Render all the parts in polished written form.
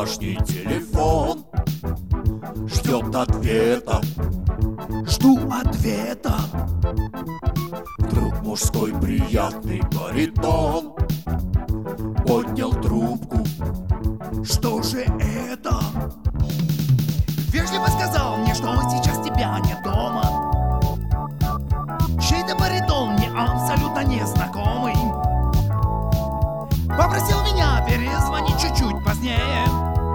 домашний телефон ждет ответа. Жду ответа. Вдруг мужской приятный баритон поднял трубку. Что же это? Вежливо сказал мне, что сейчас тебя нет дома. Чей-то баритон мне абсолютно незнакомый. Попросил меня перезвонить чуть-чуть позднее.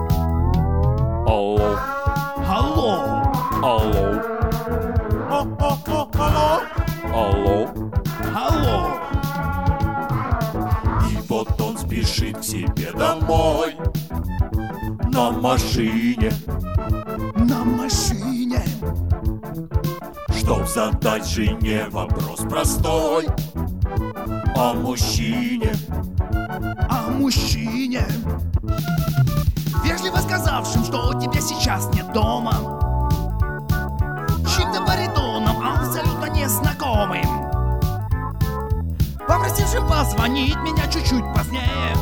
Алло, Алло, алло, алло, алло. алло. И вот он спешит к себе домой на машине, На машине. чтоб задать жене вопрос простой о мужчине. О мужчине, вежливо сказавшим, что тебя сейчас нет дома. Чьим-то баритоном абсолютно незнакомым, попросившим позвонить меня чуть-чуть позднее.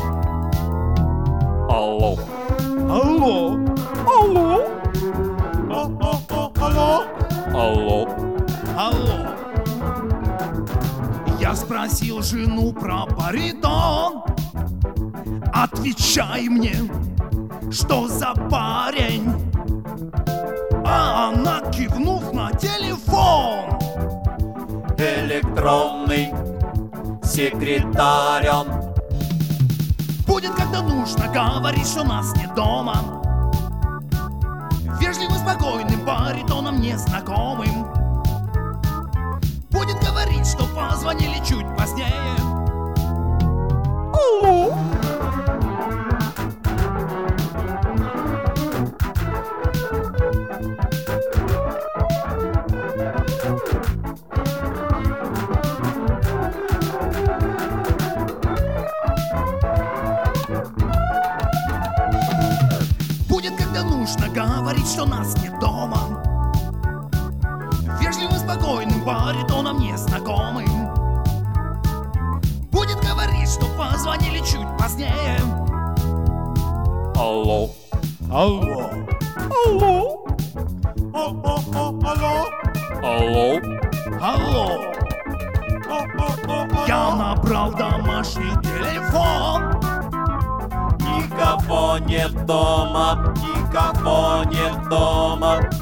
Алло, Алло, алло, алло, алло. алло. Я спросил жену про баритон. Отвечай мне, что за парень? А она, кивнув на телефон: Электронный секретарь он. будет, когда нужно, говорит, что нас нет дома. Вежливым, спокойным баритоном незнакомым будет говорить, что позвонили чуть позднее. Алло. Будет, когда нужно, говорить, что нас нет дома. Вежливым, спокойным баритоном незнакомым будет говорить, что позвонили чуть позднее. Алло, Алло, алло, алло, алло. алло. Я набрал домашний телефон. Никого нет дома, никого нет дома.